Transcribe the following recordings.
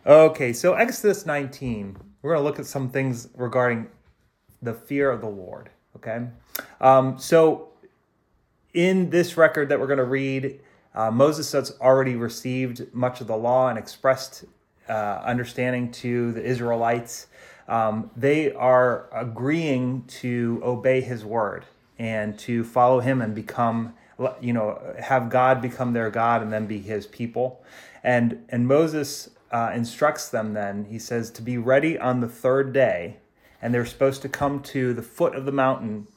Okay, so Exodus 19, we're going to look at some things regarding the fear of the Lord, okay? So in this record that we're going to read, Moses has already received much of the law and expressed understanding to the Israelites. They are agreeing to obey his word and to follow him and become, have God become their God and then be his people. And Moses instructs them then, he says, to be ready on the third day. And they're supposed to come to the foot of the mountain,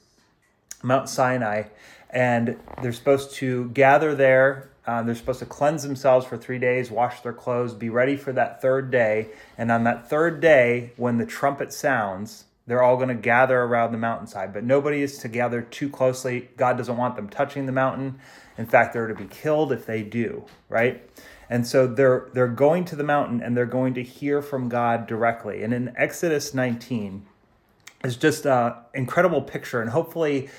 Mount Sinai, and they're supposed to gather there. They're supposed to cleanse themselves for 3 days, wash their clothes, be ready for that third day. And on that third day, when the trumpet sounds, they're all going to gather around the mountainside. But nobody is to gather too closely. God doesn't want them touching the mountain. In fact, they're to be killed if they do, right? And so they're going to the mountain and they're going to hear from God directly. And in Exodus 19, it's just an incredible picture. And hopefully,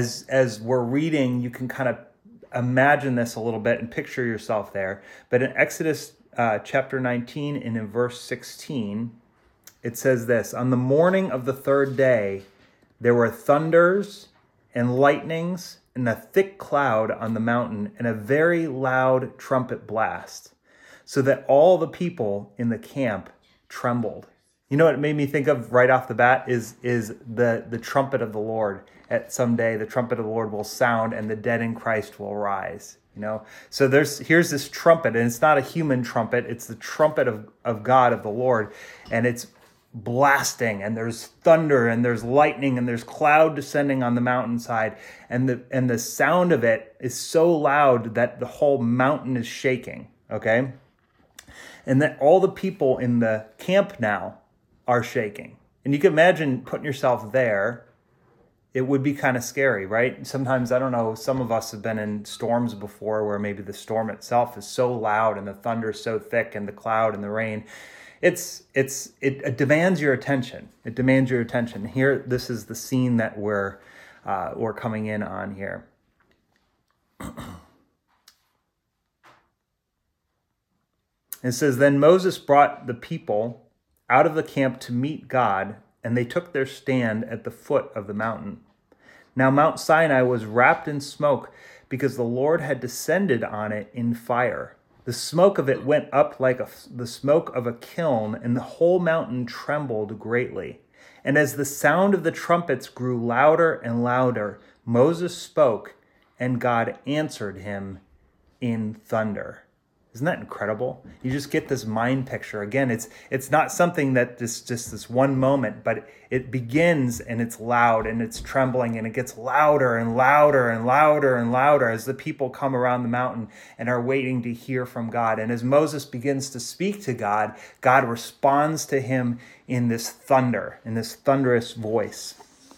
as we're reading, you can kind of imagine this a little bit and picture yourself there. But in Exodus chapter 19 and in verse 16, it says this: on the morning of the third day, there were thunders and lightnings and a thick cloud on the mountain and a very loud trumpet blast, so that all the people in the camp trembled. You know what it made me think of right off the bat is the trumpet of the Lord. At someday the trumpet of the Lord will sound and the dead in Christ will rise. So here's this trumpet, and it's not a human trumpet, it's the trumpet of God, of the Lord, and it's blasting, and there's thunder and there's lightning and there's cloud descending on the mountainside, and the sound of it is so loud that the whole mountain is shaking. Okay, and that all the people in the camp now are shaking. And you can imagine putting yourself there. It would be kind of scary, right? Sometimes, I don't know, some of us have been in storms before where maybe the storm itself is so loud and the thunder is so thick and the cloud and the rain. It demands your attention. It demands your attention. Here, this is the scene that we're coming in on here. It says, then Moses brought the people out of the camp to meet God, and they took their stand at the foot of the mountain. Now Mount Sinai was wrapped in smoke because the Lord had descended on it in fire. The smoke of it went up like the smoke of a kiln, and the whole mountain trembled greatly. And as the sound of the trumpets grew louder and louder, Moses spoke, and God answered him in thunder. Isn't that incredible? You just get this mind picture. Again, it's not something that just this one moment, but it begins and it's loud and it's trembling and it gets louder and louder and louder and louder as the people come around the mountain and are waiting to hear from God. And as Moses begins to speak to God, God responds to him in this thunder, in this thunderous voice.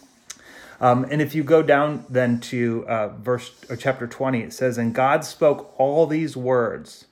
And if you go down then to chapter 20, it says, and God spoke all these words,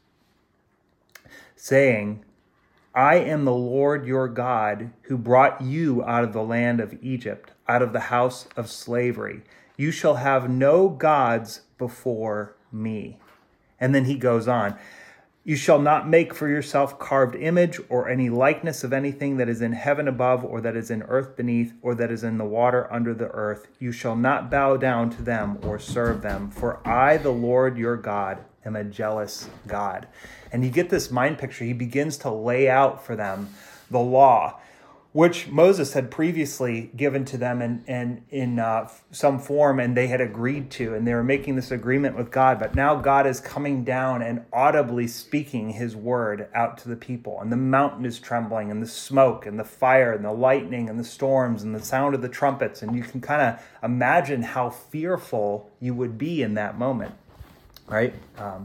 saying, I am the Lord your God, who brought you out of the land of Egypt, out of the house of slavery. You shall have no gods before me. And then he goes on, you shall not make for yourself carved image or any likeness of anything that is in heaven above, or that is in earth beneath, or that is in the water under the earth. You shall not bow down to them or serve them, for I, the Lord your God, am a jealous God. And you get this mind picture. He begins to lay out for them the law, which Moses had previously given to them in some form, and they had agreed to, and they were making this agreement with God. But now God is coming down and audibly speaking his word out to the people, and the mountain is trembling, and the smoke and the fire and the lightning and the storms and the sound of the trumpets, and you can kind of imagine how fearful you would be in that moment. Right?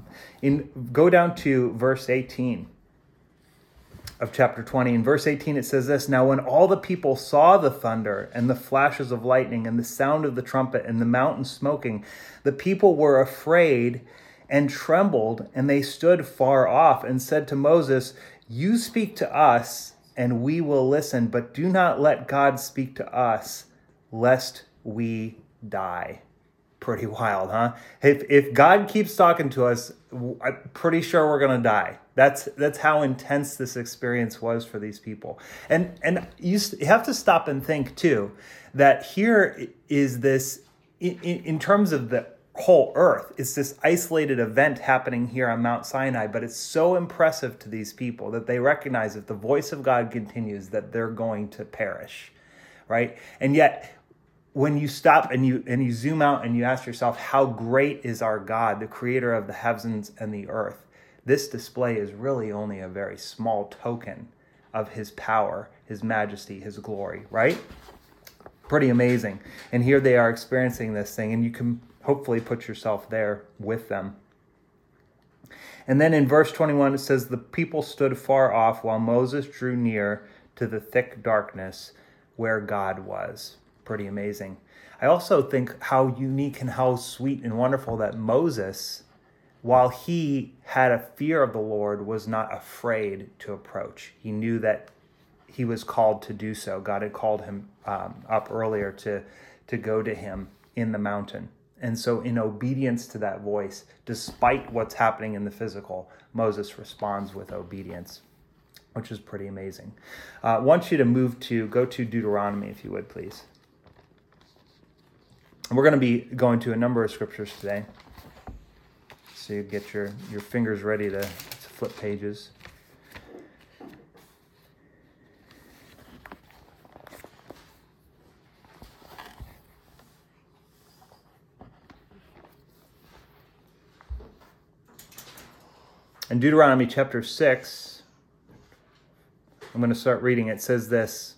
Go down to verse 18 of chapter 20. In verse 18, it says this, now when all the people saw the thunder and the flashes of lightning and the sound of the trumpet and the mountain smoking, the people were afraid and trembled, and they stood far off and said to Moses, you speak to us and we will listen, but do not let God speak to us, lest we die. Pretty wild, huh? If God keeps talking to us, I'm pretty sure we're going to die. That's how intense this experience was for these people. And you have to stop and think too, that here is this, in terms of the whole earth, it's this isolated event happening here on Mount Sinai, but it's so impressive to these people that they recognize if the voice of God continues, that they're going to perish, right? And yet, when you stop and you zoom out and you ask yourself, how great is our God, the creator of the heavens and the earth? This display is really only a very small token of his power, his majesty, his glory, right? Pretty amazing. And here they are experiencing this thing, and you can hopefully put yourself there with them. And then in verse 21, it says, the people stood far off while Moses drew near to the thick darkness where God was. Pretty amazing. I also think how unique and how sweet and wonderful that Moses, while he had a fear of the Lord, was not afraid to approach. He knew that he was called to do so. God had called him up earlier to go to him in the mountain. And so in obedience to that voice, despite what's happening in the physical, Moses responds with obedience, which is pretty amazing. I want you to go to Deuteronomy, if you would, please. And we're going to be going to a number of scriptures today. So you get your fingers ready to flip pages. In Deuteronomy chapter 6, I'm going to start reading. It says this.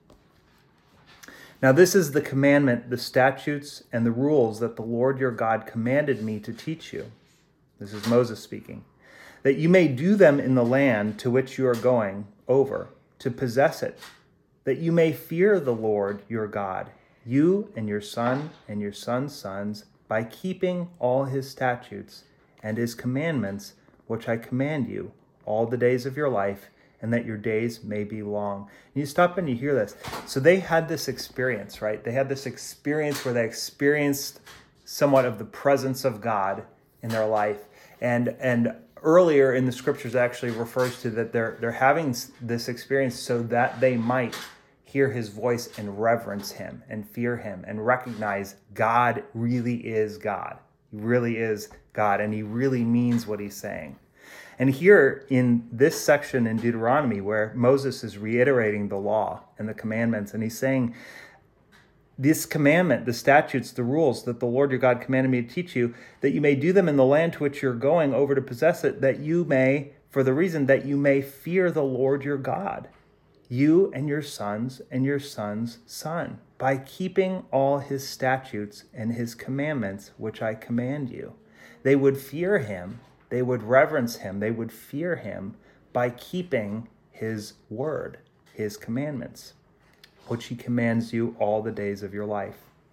Now this is the commandment, the statutes, and the rules that the Lord your God commanded me to teach you. This is Moses speaking. That you may do them in the land to which you are going over, to possess it. That you may fear the Lord your God, you and your son and your son's sons, by keeping all his statutes and his commandments, which I command you all the days of your life, and that your days may be long. And you stop and you hear this. So they had this experience, right? They had this experience where they experienced somewhat of the presence of God in their life. And earlier in the scriptures actually refers to that they're having this experience so that they might hear his voice and reverence him and fear him and recognize God really is God. He really is God, and he really means what he's saying. And here in this section in Deuteronomy, where Moses is reiterating the law and the commandments, and he's saying, this commandment, the statutes, the rules that the Lord your God commanded me to teach you, that you may do them in the land to which you're going over to possess it, that you may, for the reason that you may fear the Lord your God, you and your son's son, by keeping all his statutes and his commandments, which I command you. They would fear him, they would reverence him, they would fear him by keeping his word, his commandments, which he commands you all the days of your life.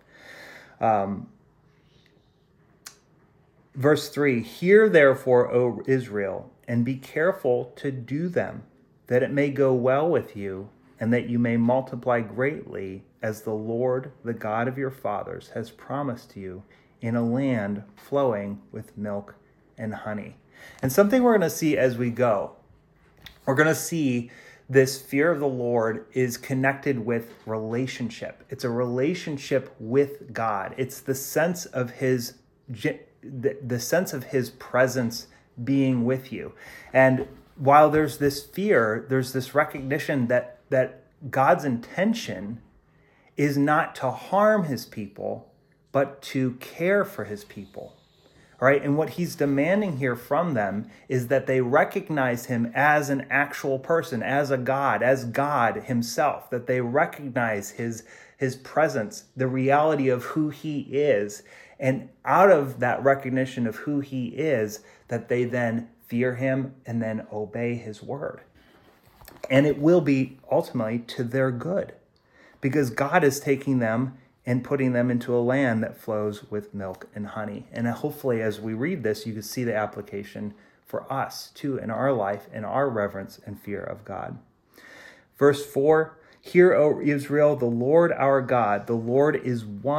Verse 3, hear therefore, O Israel, and be careful to do them, that it may go well with you, and that you may multiply greatly, as the Lord, the God of your fathers, has promised to you, in a land flowing with milk and honey. And something we're going to see as we go, we're going to see this fear of the Lord is connected with relationship. It's a relationship with God. It's the sense of his presence being with you. And while there's this fear, there's this recognition that God's intention is not to harm his people, but to care for his people. All right, and what he's demanding here from them is that they recognize him as an actual person, as a God, as God himself, that they recognize his presence, the reality of who he is. And out of that recognition of who he is, that they then fear him and then obey his word. And it will be ultimately to their good, because God is taking them and putting them into a land that flows with milk and honey. And hopefully as we read this, you can see the application for us too in our life and our reverence and fear of God. Verse 4, hear, O Israel, the Lord our God, the Lord is one.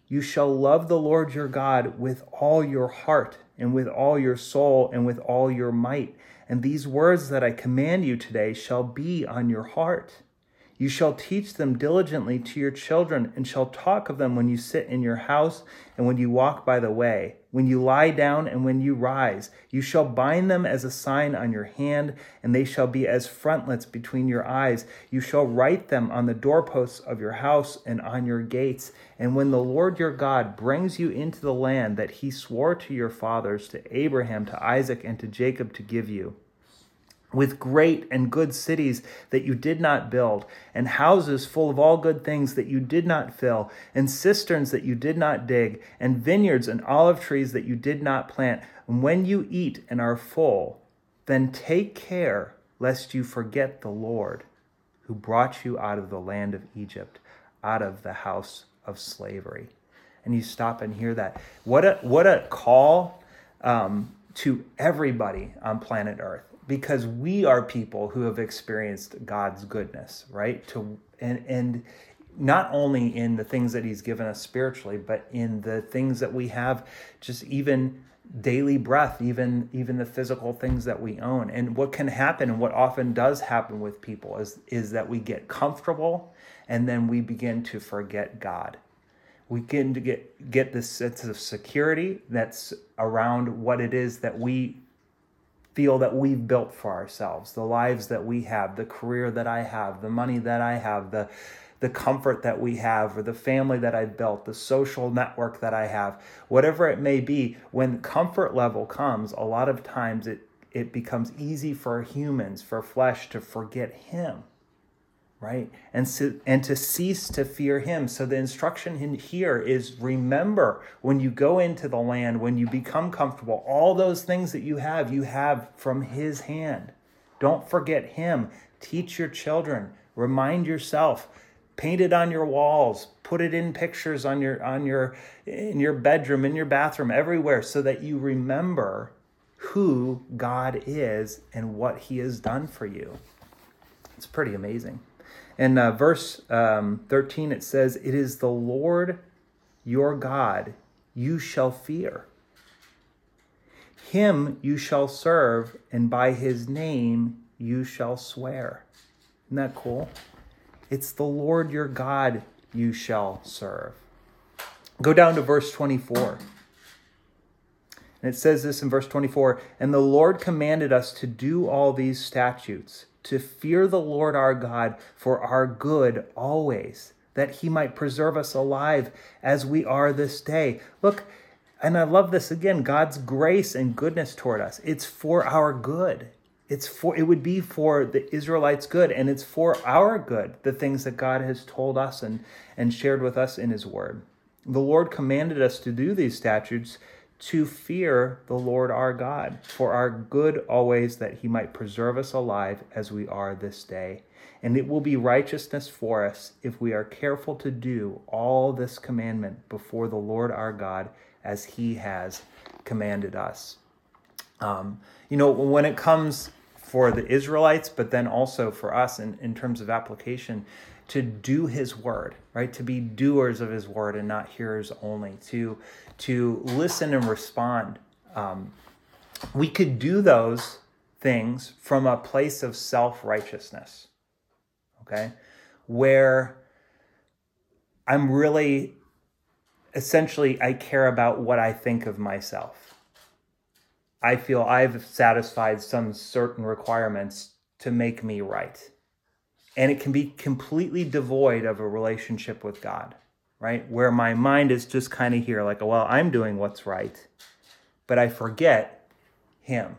You shall love the Lord your God with all your heart and with all your soul and with all your might. And these words that I command you today shall be on your heart. You shall teach them diligently to your children and shall talk of them when you sit in your house and when you walk by the way, when you lie down and when you rise. You shall bind them as a sign on your hand, and they shall be as frontlets between your eyes. You shall write them on the doorposts of your house and on your gates. And when the Lord your God brings you into the land that he swore to your fathers, to Abraham, to Isaac, and to Jacob to give you, with great and good cities that you did not build, and houses full of all good things that you did not fill, and cisterns that you did not dig, and vineyards and olive trees that you did not plant. And when you eat and are full, then take care lest you forget the Lord, who brought you out of the land of Egypt, out of the house of slavery. And you stop and hear that. What a call to everybody on planet Earth. Because we are people who have experienced God's goodness, right? And not only in the things that he's given us spiritually, but in the things that we have, just even daily breath, even the physical things that we own. And what can happen, and what often does happen with people, is that we get comfortable and then we begin to forget God. We begin to get this sense of security that's around what it is that we feel that we've built for ourselves, the lives that we have, the career that I have, the money that I have, the comfort that we have, or the family that I've built, the social network that I have, whatever it may be. When comfort level comes, a lot of times it becomes easy for humans, for flesh, to forget him, right? And to cease to fear him. So the instruction in here is, remember, when you go into the land, when you become comfortable, all those things that you have from his hand. Don't forget him. Teach your children. Remind yourself. Paint it on your walls. Put it in pictures in your bedroom, in your bathroom, everywhere, so that you remember who God is and what he has done for you. It's pretty amazing. In verse 13, it says, "It is the Lord your God you shall fear. Him you shall serve, and by his name you shall swear." Isn't that cool? It's the Lord your God you shall serve. Go down to verse 24. And it says this in verse 24, "And the Lord commanded us to do all these statutes, to fear the Lord our God for our good always, that he might preserve us alive as we are this day." Look, and I love this again, God's grace and goodness toward us. It's for our good. It would be for the Israelites' good, and it's for our good, the things that God has told us and shared with us in his word. The Lord commanded us to do these statutes, to fear the Lord our God for our good always, that he might preserve us alive as we are this day. And it will be righteousness for us if we are careful to do all this commandment before the Lord our God as he has commanded us. When it comes for the Israelites, but then also for us in terms of application, to do his word, right? To be doers of his word and not hearers only, to listen and respond. We could do those things from a place of self-righteousness, okay? Where I'm really, essentially, I care about what I think of myself. I feel I've satisfied some certain requirements to make me right. And it can be completely devoid of a relationship with God, right? Where my mind is just kind of here, like, well, I'm doing what's right, but I forget him,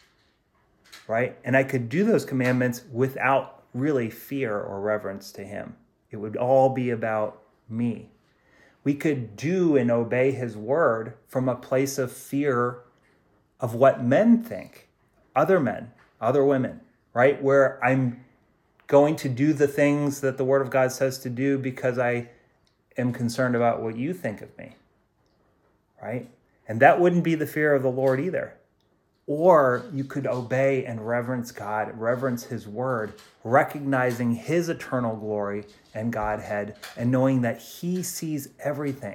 right? And I could do those commandments without really fear or reverence to him. It would all be about me. We could do and obey his word from a place of fear of what men think, other men, other women, right? Where I'm going to do the things that the word of God says to do because I am concerned about what you think of me, right? And that wouldn't be the fear of the Lord either. Or you could obey and reverence God, reverence his word, recognizing his eternal glory and Godhead, and knowing that he sees everything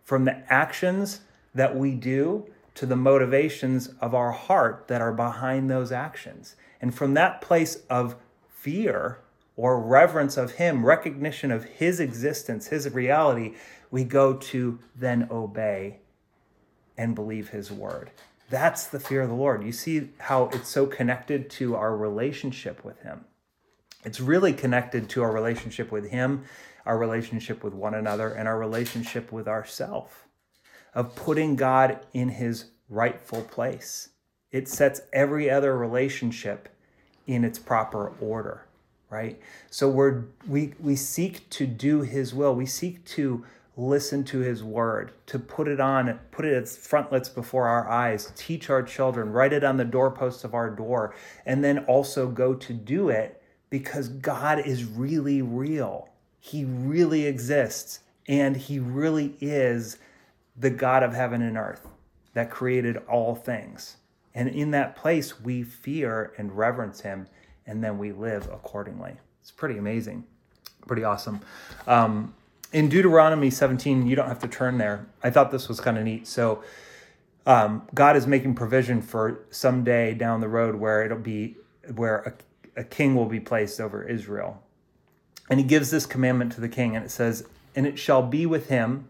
from the actions that we do to the motivations of our heart that are behind those actions. And from that place of fear or reverence of him, recognition of his existence, his reality, we go to then obey and believe his word. That's the fear of the Lord. You see how it's so connected to our relationship with him. It's really connected to our relationship with him, our relationship with one another, and our relationship with ourselves, of putting God in his rightful place. It sets every other relationship in its proper order, right? So we seek to do his will. We seek to listen to his word, to put it as frontlets before our eyes, teach our children, write it on the doorposts of our door, and then also go to do it because God is really real. He really exists, and he really is the God of heaven and earth that created all things. And in that place, we fear and reverence him, and then we live accordingly. It's pretty amazing, pretty awesome. In Deuteronomy 17, you don't have to turn there. I thought this was kind of neat. So God is making provision for someday down the road where a king will be placed over Israel. And he gives this commandment to the king, and it says, and it shall be with him.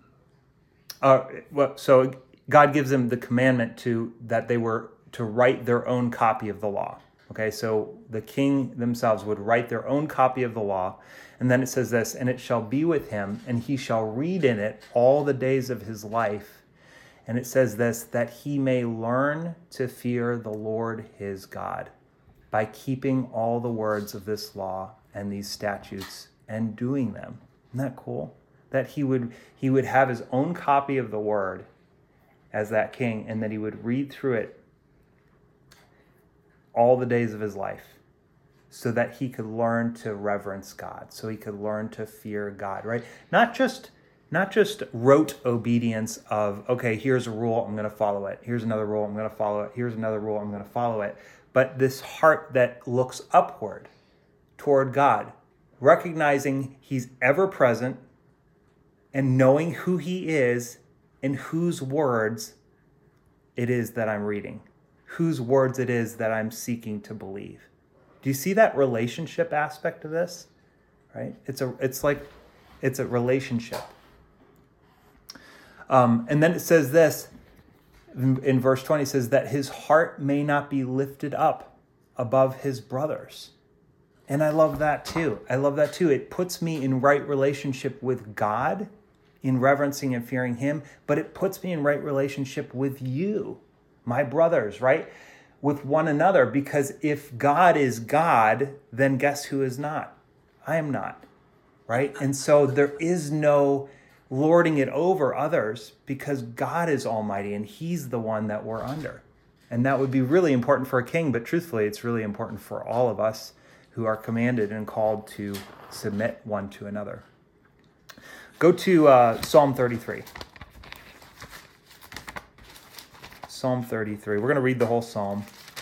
So God gives them the commandment that they were to write their own copy of the law. Okay, so the king themselves would write their own copy of the law. And then it says this, and it shall be with him, and he shall read in it all the days of his life. And it says this, that he may learn to fear the Lord his God by keeping all the words of this law and these statutes and doing them. Isn't that cool? That he would have his own copy of the word as that king, and that he would read through it all the days of his life, so that he could learn to reverence God, so he could learn to fear God, right? Not just rote obedience of, okay, here's a rule, I'm going to follow it. Here's another rule, I'm going to follow it. Here's another rule, I'm going to follow it. But this heart that looks upward toward God, recognizing he's ever present and knowing who he is and whose words it is that I'm reading, whose words it is that I'm seeking to believe. Do you see that relationship aspect of this? Right? It's a relationship. And then it says this in verse 20, it says that his heart may not be lifted up above his brothers. And I love that too. It puts me in right relationship with God, in reverencing and fearing him, but it puts me in right relationship with you, my brothers, right? With one another, because if God is God, then guess who is not? I am not, right? And so there is no lording it over others, because God is almighty and he's the one that we're under. And that would be really important for a king, but truthfully, it's really important for all of us who are commanded and called to submit one to another. Go to Psalm 33. Psalm 33. We're going to read the whole psalm.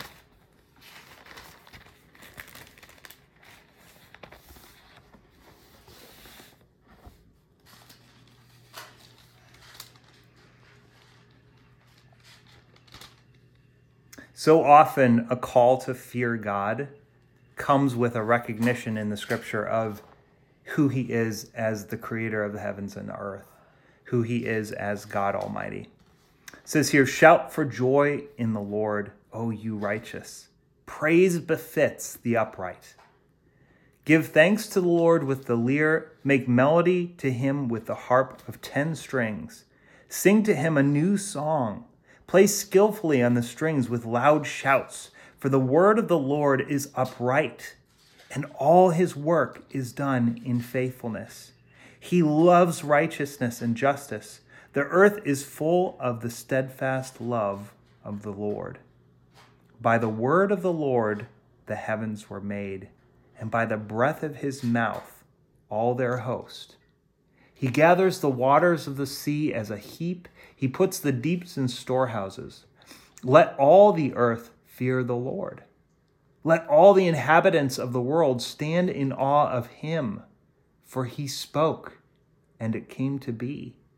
So often a call to fear God comes with a recognition in the scripture of who he is as the creator of the heavens and the earth, who he is as God Almighty. It says here, shout for joy in the Lord, O you righteous. Praise befits the upright. Give thanks to the Lord with the lyre. Make melody to him with the harp of 10 strings. Sing to him a new song. Play skillfully on the strings with loud shouts. For the word of the Lord is upright, and all his work is done in faithfulness. He loves righteousness and justice. The earth is full of the steadfast love of the Lord. By the word of the Lord the heavens were made, and by the breath of his mouth all their host. He gathers the waters of the sea as a heap. He puts the deeps in storehouses. Let all the earth fear the Lord. Let all the inhabitants of the world stand in awe of him, for he spoke, and it came to be.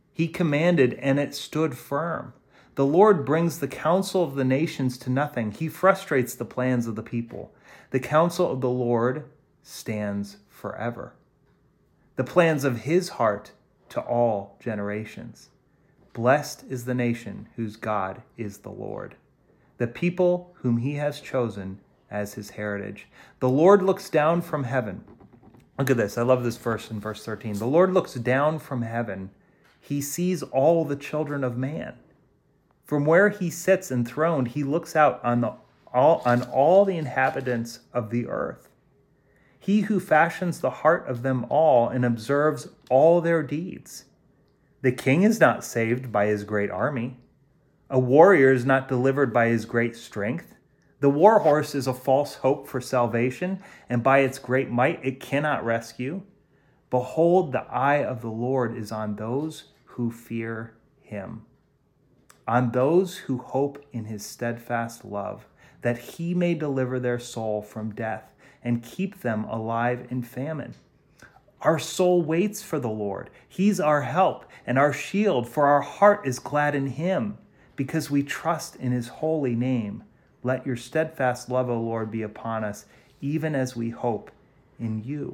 He commanded, and it stood firm. The Lord brings the counsel of the nations to nothing. He frustrates the plans of the people. The counsel of the Lord stands forever. The plans of his heart to all generations. Blessed is the nation whose God is the Lord, the people whom he has chosen as his heritage. The Lord looks down from heaven. Look at this. I love this verse in verse 13. The Lord looks down from heaven. He sees all the children of man. From where he sits enthroned, he looks out on all the inhabitants of the earth. He who fashions the heart of them all and observes all their deeds. The king is not saved by his great army. A warrior is not delivered by his great strength. The war horse is a false hope for salvation, and by its great might it cannot rescue. Behold, the eye of the Lord is on those who fear him, on those who hope in his steadfast love, that he may deliver their soul from death and keep them alive in famine. Our soul waits for the Lord. He's our help and our shield, for our heart is glad in him, because we trust in his holy name. Let your steadfast love, O Lord, be upon us, even as we hope in you.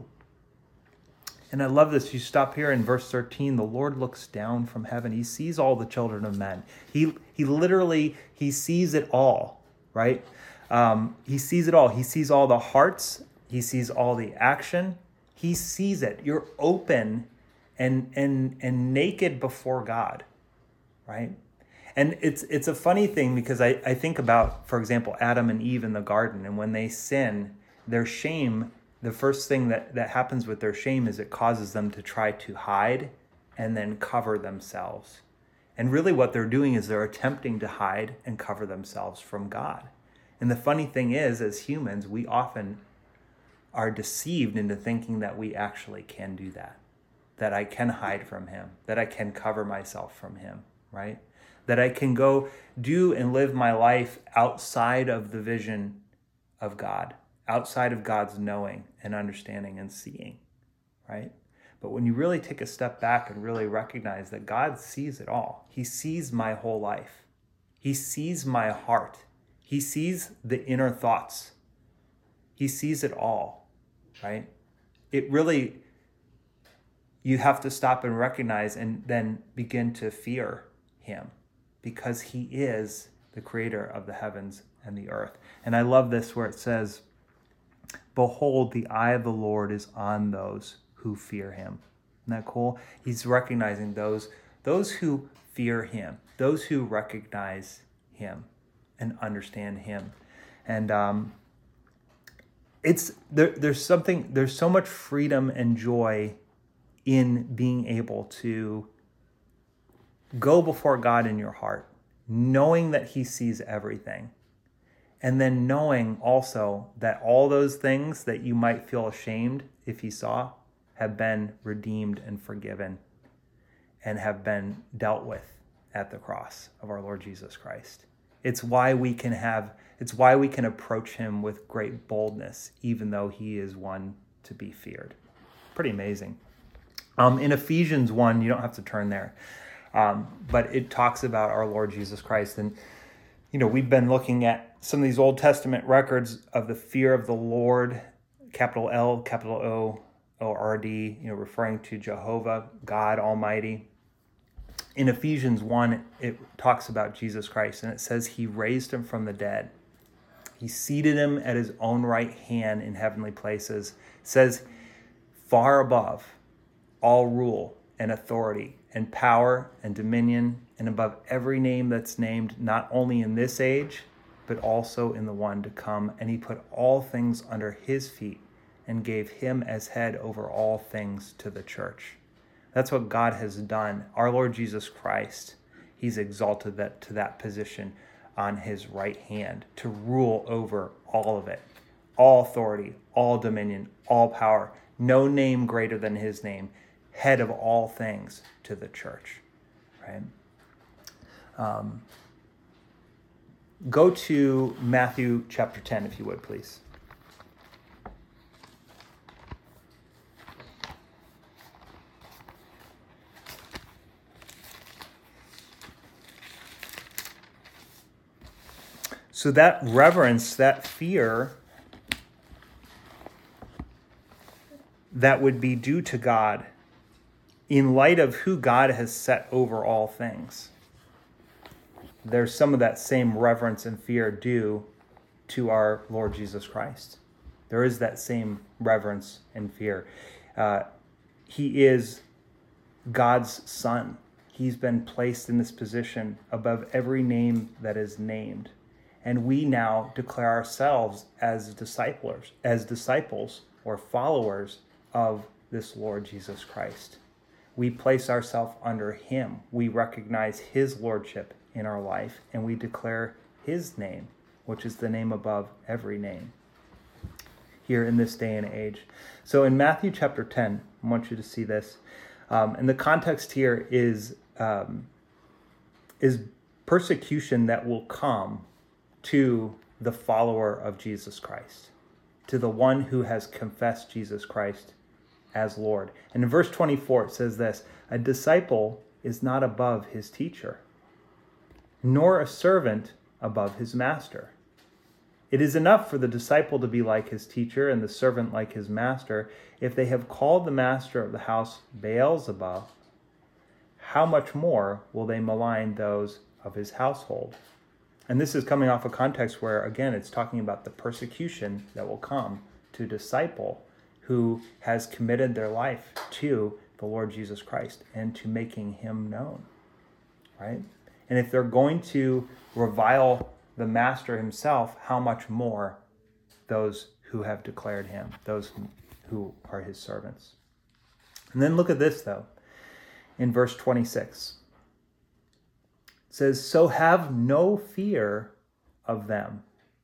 And I love this. You stop here in verse 13. The Lord looks down from heaven. He sees all the children of men. He literally sees it all, right? He sees it all. He sees all the hearts. He sees all the action. He sees it. You're open and naked before God, right? And it's a funny thing, because I think about, for example, Adam and Eve in the garden, and when they sin, their shame, the first thing that happens with their shame is it causes them to try to hide and then cover themselves. And really what they're doing is they're attempting to hide and cover themselves from God. And the funny thing is, as humans, we often are deceived into thinking that we actually can do that I can hide from him, that I can cover myself from him, right? That I can go do and live my life outside of the vision of God, outside of God's knowing and understanding and seeing, right? But when you really take a step back and really recognize that God sees it all, he sees my whole life. He sees my heart. He sees the inner thoughts. He sees it all, right? It really, you have to stop and recognize and then begin to fear him, because he is the creator of the heavens and the earth. And I love this where it says, behold, the eye of the Lord is on those who fear him. Isn't that cool? He's recognizing those who fear him, those who recognize him and understand him. And there's so much freedom and joy in being able to go before God in your heart, knowing that he sees everything. And then knowing also that all those things that you might feel ashamed if he saw have been redeemed and forgiven and have been dealt with at the cross of our Lord Jesus Christ. It's why we can approach him with great boldness, even though he is one to be feared. Pretty amazing. In Ephesians 1, you don't have to turn there, but it talks about our Lord Jesus Christ. And, we've been looking at some of these Old Testament records of the fear of the Lord, capital L, capital O, O-R-D, referring to Jehovah, God Almighty. In Ephesians 1, it talks about Jesus Christ, and it says he raised him from the dead. He seated him at his own right hand in heavenly places. It says far above all rule and authority and power and dominion, and above every name that's named, not only in this age, but also in the one to come. And he put all things under his feet and gave him as head over all things to the church. That's what God has done. Our Lord Jesus Christ, he's exalted that to that position on his right hand to rule over all of it. All authority, all dominion, all power. No name greater than his name. Head of all things to the church, right? Go to Matthew chapter 10, if you would, please. So that reverence, that fear that would be due to God in light of who God has set over all things, there's some of that same reverence and fear due to our Lord Jesus Christ. There is that same reverence and fear. He is God's Son. He's been placed in this position above every name that is named. And we now declare ourselves as disciples or followers of this Lord Jesus Christ. We place ourselves under him. We recognize his lordship in our life, and we declare his name, which is the name above every name, here in this day and age. So in Matthew chapter 10, I want you to see this. And the context here is persecution that will come to the follower of Jesus Christ, to the one who has confessed Jesus Christ as Lord. And in verse 24, it says this: a disciple is not above his teacher, nor a servant above his master. It is enough for the disciple to be like his teacher and the servant like his master. If they have called the master of the house Beelzebub, how much more will they malign those of his household? And this is coming off a context where, again, it's talking about the persecution that will come to a disciple who has committed their life to the Lord Jesus Christ and to making him known, right? And if they're going to revile the master himself, how much more those who have declared him, those who are his servants. And then look at this, though, in verse 26. It says, so have no fear of them,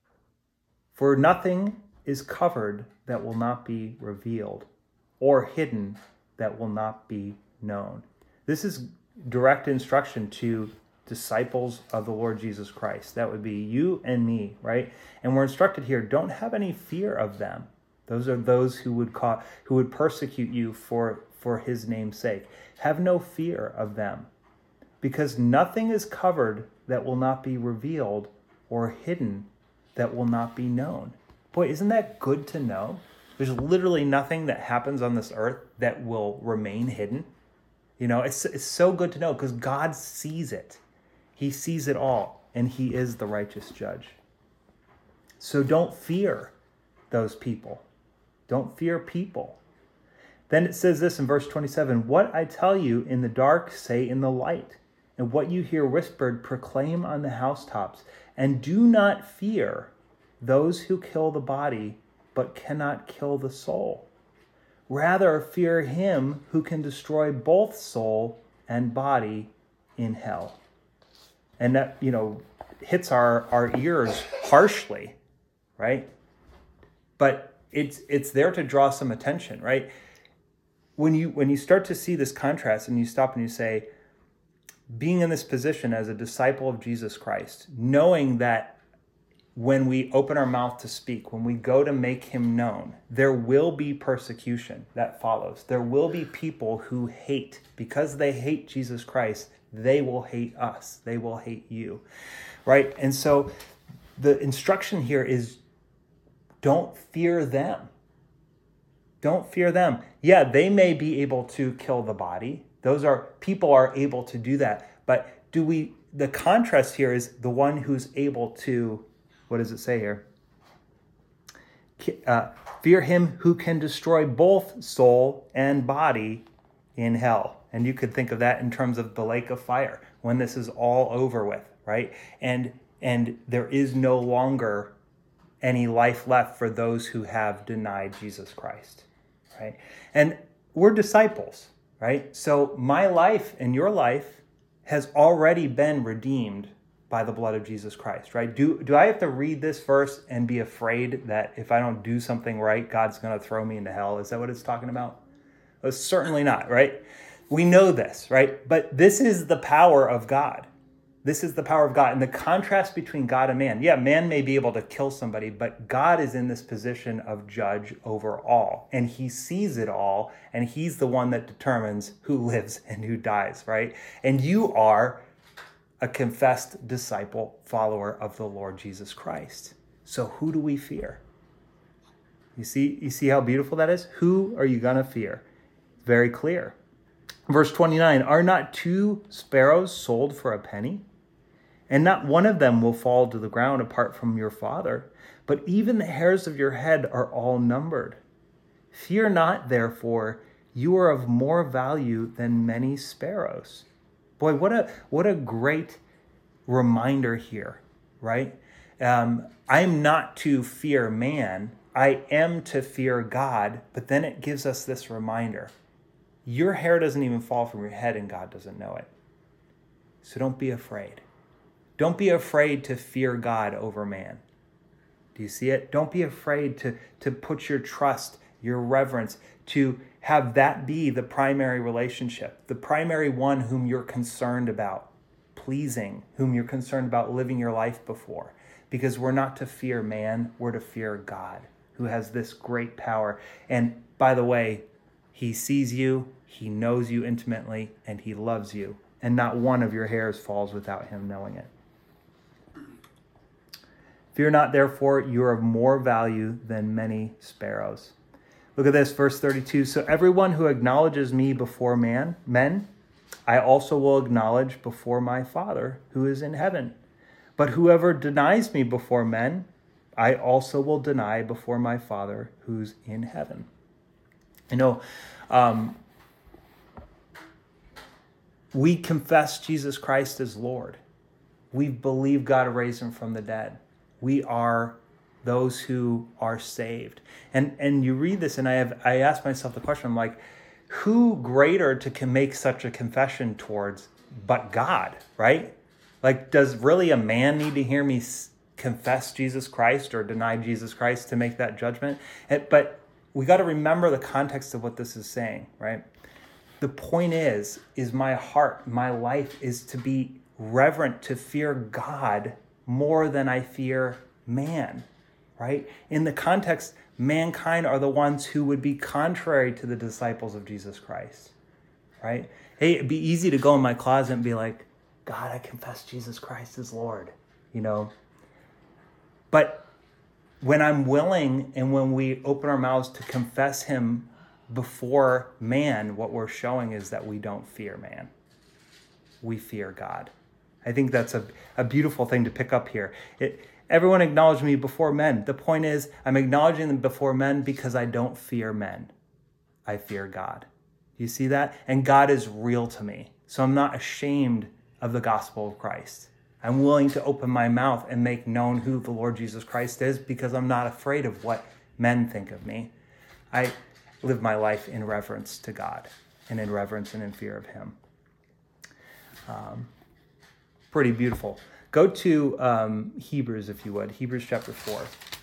for nothing is covered that will not be revealed, or hidden that will not be known. This is direct instruction to disciples of the Lord Jesus Christ. That would be you and me, right? And we're instructed here, don't have any fear of them. Those are those who would persecute you for his name's sake. Have no fear of them, because nothing is covered that will not be revealed, or hidden that will not be known. Boy, isn't that good to know? There's literally nothing that happens on this earth that will remain hidden. You know, it's so good to know, because God sees it. He sees it all, and he is the righteous judge. So don't fear those people. Don't fear people. Then it says this in verse 27, what I tell you in the dark, say in the light, and what you hear whispered, proclaim on the housetops. And do not fear those who kill the body, but cannot kill the soul. Rather, fear him who can destroy both soul and body in hell. And that, hits our ears harshly, right? But it's there to draw some attention, right? When you start to see this contrast and you stop and you say, being in this position as a disciple of Jesus Christ, knowing that when we open our mouth to speak, when we go to make him known, there will be persecution that follows. There will be people who hate. Because they hate Jesus Christ, they will hate us. They will hate you, right? And so the instruction here is, don't fear them. Don't fear them. Yeah, they may be able to kill the body. People are able to do that. But the contrast here is the one who's able to, what does it say here? Fear him who can destroy both soul and body in hell. And you could think of that in terms of the lake of fire, when this is all over with, right? And there is no longer any life left for those who have denied Jesus Christ, right? And we're disciples, right? So my life and your life has already been redeemed by the blood of Jesus Christ, right? Do I have to read this verse and be afraid that if I don't do something right, God's going to throw me into hell? Is that what it's talking about? Well, certainly not, right? We know this, right? But this is the power of God. This is the power of God. And the contrast between God and man. Yeah, man may be able to kill somebody, but God is in this position of judge over all. And he sees it all. And he's the one that determines who lives and who dies, right? And you are a confessed disciple, follower of the Lord Jesus Christ. So who do we fear? You see how beautiful that is? Who are you going to fear? Very clear. Verse 29, are not 2 sparrows sold for a penny? And not one of them will fall to the ground apart from your Father, but even the hairs of your head are all numbered. Fear not, therefore, you are of more value than many sparrows. Boy, what a great reminder here, right? I am not to fear man, I am to fear God, but then it gives us this reminder. Your hair doesn't even fall from your head and God doesn't know it. So don't be afraid. Don't be afraid to fear God over man. Do you see it? Don't be afraid to put your trust, your reverence, to have that be the primary relationship, the primary one whom you're concerned about pleasing, whom you're concerned about living your life before. Because we're not to fear man, we're to fear God, who has this great power. And by the way, he sees you, he knows you intimately, and he loves you. And not one of your hairs falls without him knowing it. Fear not, therefore, you are of more value than many sparrows. Look at this, verse 32. So everyone who acknowledges me before men, I also will acknowledge before my Father who is in heaven. But whoever denies me before men, I also will deny before my Father who's in heaven. You know, we confess Jesus Christ as Lord. We believe God raised him from the dead. We are those who are saved. And you read this, and I ask myself the question, I'm like, who greater to make such a confession towards but God, right? Like, does really a man need to hear me confess Jesus Christ or deny Jesus Christ to make that judgment? But we got to remember the context of what this is saying, right? The point is my heart, my life is to be reverent, to fear God more than I fear man, right? In the context, mankind are the ones who would be contrary to the disciples of Jesus Christ, right? Hey, it'd be easy to go in my closet and be like, God, I confess Jesus Christ as Lord, you know? But when I'm willing and when we open our mouths to confess him before man, what we're showing is that we don't fear man. We fear God. I think that's a beautiful thing to pick up here. Everyone acknowledged me before men. The point is, I'm acknowledging them before men because I don't fear men. I fear God. You see that? And God is real to me. So I'm not ashamed of the gospel of Christ. I'm willing to open my mouth and make known who the Lord Jesus Christ is because I'm not afraid of what men think of me. I live my life in reverence to God and in reverence and in fear of him. Pretty beautiful. Go to Hebrews, if you would. Hebrews chapter 4.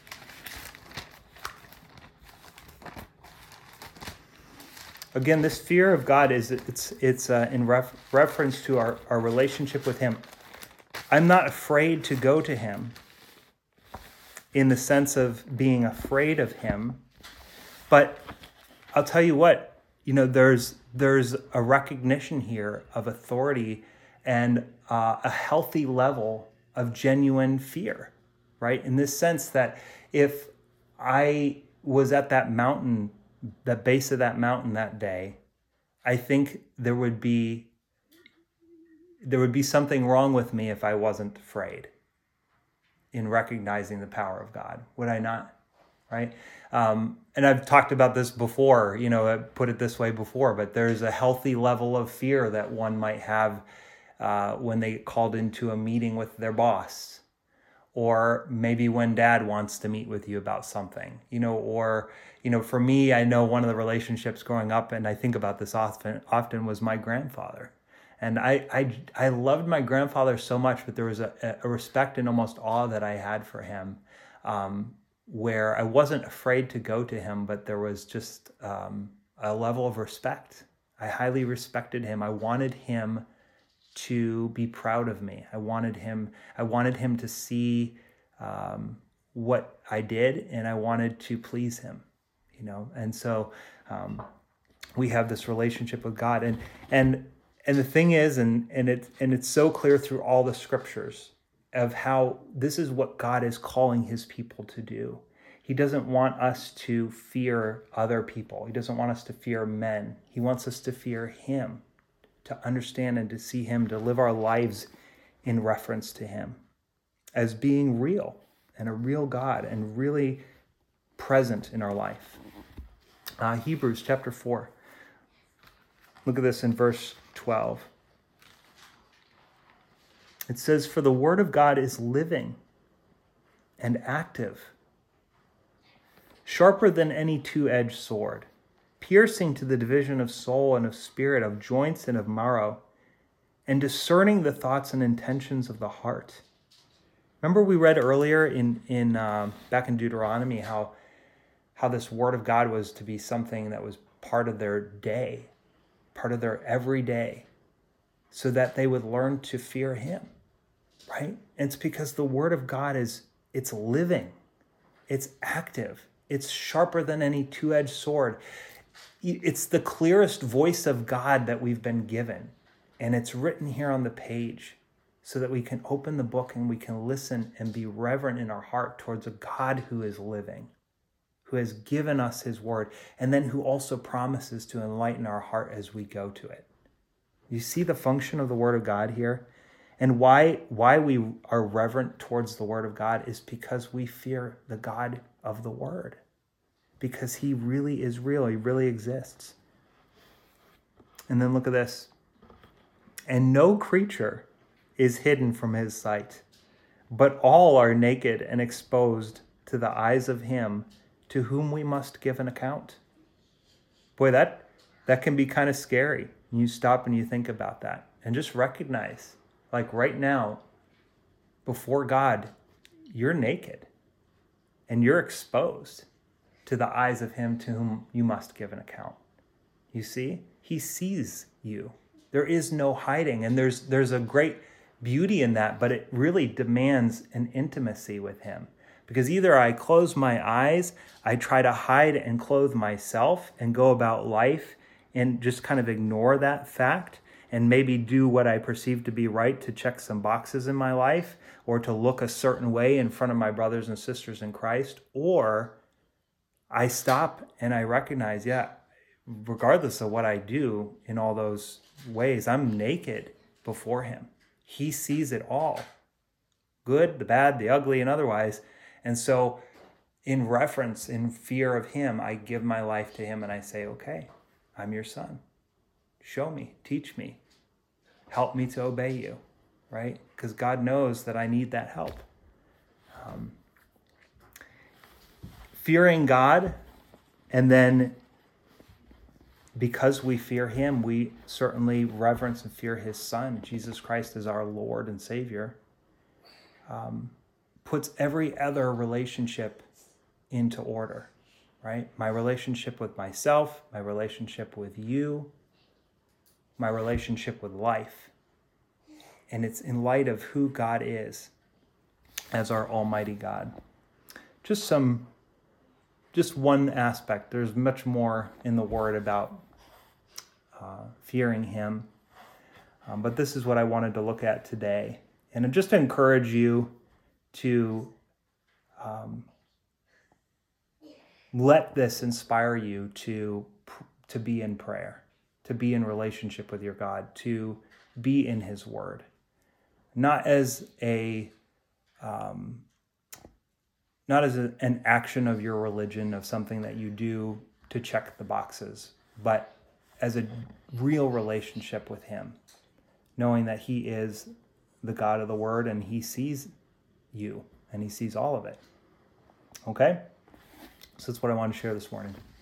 Again, this fear of God is in reference to our relationship with him. I'm not afraid to go to him in the sense of being afraid of him, but I'll tell you what, you know, there's a recognition here of authority and a healthy level of genuine fear, right? In this sense that if I was at that mountain, the base of that mountain that day, I think there would be something wrong with me if I wasn't afraid in recognizing the power of God. Would I not? Right? And I've talked about this before, you know, I put it this way before, but there's a healthy level of fear that one might have when they get called into a meeting with their boss, or maybe when dad wants to meet with you about something, you know, or, you know, for me, I know one of the relationships growing up, and I think about this often was my grandfather. And I loved my grandfather so much, but there was a respect and almost awe that I had for him, where I wasn't afraid to go to him, but there was just a level of respect. I highly respected him. I wanted him to be proud of me. I wanted him to see what I did, and I wanted to please him, you know. And so we have this relationship with God, and And the thing is, and it's so clear through all the scriptures of how this is what God is calling his people to do. He doesn't want us to fear other people. He doesn't want us to fear men. He wants us to fear him, to understand and to see him, to live our lives in reference to him as being real and a real God and really present in our life. Hebrews chapter 4. Look at this in verse 12. It says, "For the word of God is living and active, sharper than any two-edged sword, piercing to the division of soul and of spirit, of joints and of marrow, and discerning the thoughts and intentions of the heart." Remember we read earlier in back in Deuteronomy how this word of God was to be something that was part of their day, part of their everyday, so that they would learn to fear him, right? And it's because the word of God it's living, it's active, it's sharper than any two-edged sword. It's the clearest voice of God that we've been given. And it's written here on the page so that we can open the book and we can listen and be reverent in our heart towards a God who is living, who has given us his word, and then who also promises to enlighten our heart as we go to it. You see the function of the word of God here? And why we are reverent towards the word of God is because we fear the God of the word. Because he really is real. He really exists. And then look at this. "And no creature is hidden from his sight, but all are naked and exposed to the eyes of him to whom we must give an account." Boy, that can be kind of scary. You stop and you think about that and just recognize, like right now, before God, you're naked and you're exposed to the eyes of him to whom you must give an account. You see, he sees you. There is no hiding, and there's a great beauty in that, but it really demands an intimacy with him. Because either I close my eyes, I try to hide and clothe myself and go about life and just kind of ignore that fact and maybe do what I perceive to be right to check some boxes in my life or to look a certain way in front of my brothers and sisters in Christ, or I stop and I recognize, regardless of what I do in all those ways, I'm naked before him. He sees it all, good, the bad, the ugly, and otherwise. And so in reverence, in fear of him, I give my life to him and I say, okay, I'm your son. Show me, teach me, help me to obey you, right? Because God knows that I need that help. Fearing God, and then because we fear him, we certainly reverence and fear his son, Jesus Christ, as our Lord and Savior, puts every other relationship into order, right? My relationship with myself, my relationship with you, my relationship with life. And it's in light of who God is as our Almighty God. Just one aspect. There's much more in the Word about fearing him. But this is what I wanted to look at today. And just to encourage you to let this inspire you to be in prayer, to be in relationship with your God, to be in his word. Not as an action of your religion, of something that you do to check the boxes, but as a real relationship with him, knowing that he is the God of the word and he sees you and he sees all of it. Okay? So that's what I want to share this morning.